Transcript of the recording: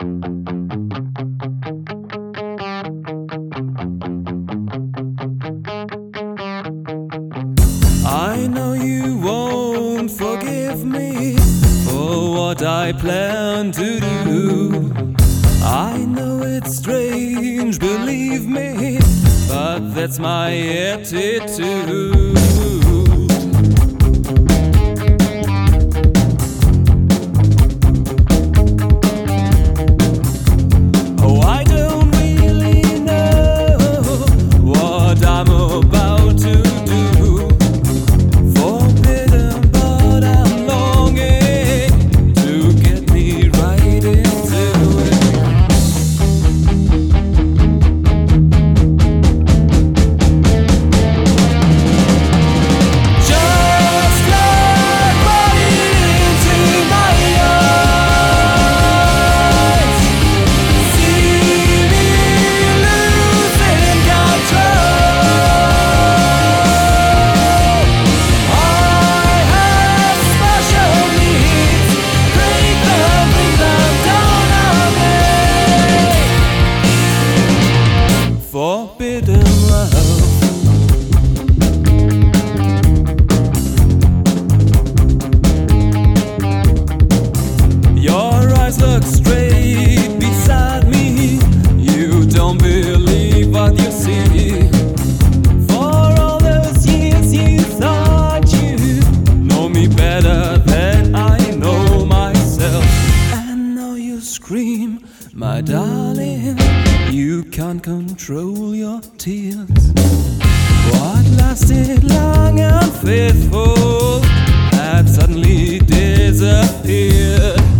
I know you won't forgive me for what I plan to do. I know it's strange, believe me, but that's my attitude. Oh, I don't really know what I'm about to do. Forbidden, but I'm longing to get me right into it. Just look right into my eyes. See me losing control. I have special needs. Bring them down on me. Forbidden love. Your eyes look straight beside me. You don't believe what you see. For all those years you thought you know me better than I know myself. And now you scream, my darling, you can't control your tears. What lasted long and faithful had suddenly disappeared.